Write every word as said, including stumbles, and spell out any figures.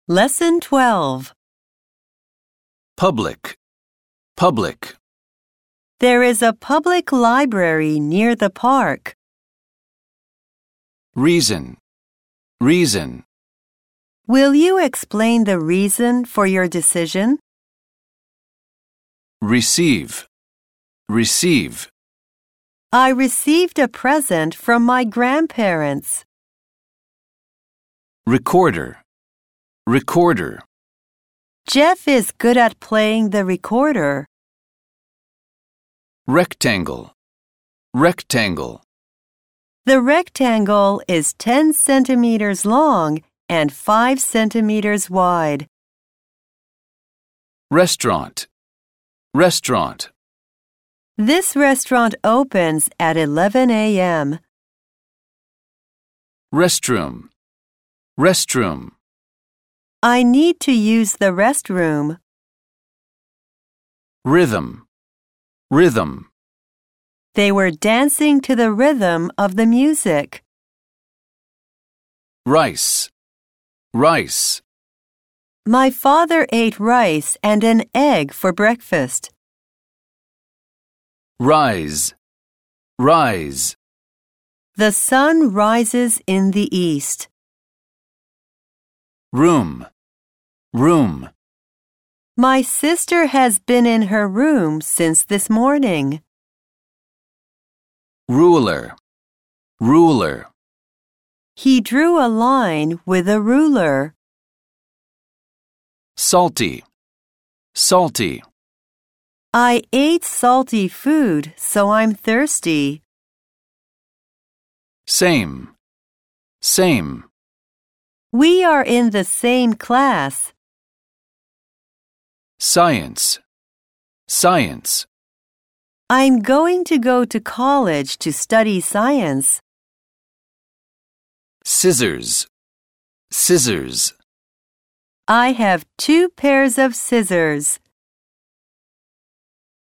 Lesson twelve. Public, public. There is a public library near the park. Reason, reason. Will you explain the reason for your decision? Receive, receive. I received a present from my grandparents. Recorder, recorder. Jeff is good at playing the recorder. Rectangle, rectangle. The rectangle is ten centimeters long and five centimeters wide. Restaurant, restaurant. This restaurant opens at eleven a m Restroom, restroom. I need to use the restroom. Rhythm, rhythm. They were dancing to the rhythm of the music. Rice, rice. My father ate rice and an egg for breakfast. Rise, rise. The sun rises in the east. Room, room. My sister has been in her room since this morning. Ruler, ruler. He drew a line with a ruler. Salty, salty. I ate salty food, so I'm thirsty. Same, same. We are in the same class. Science, science. I'm going to go to college to study science. Scissors, scissors. I have two pairs of scissors.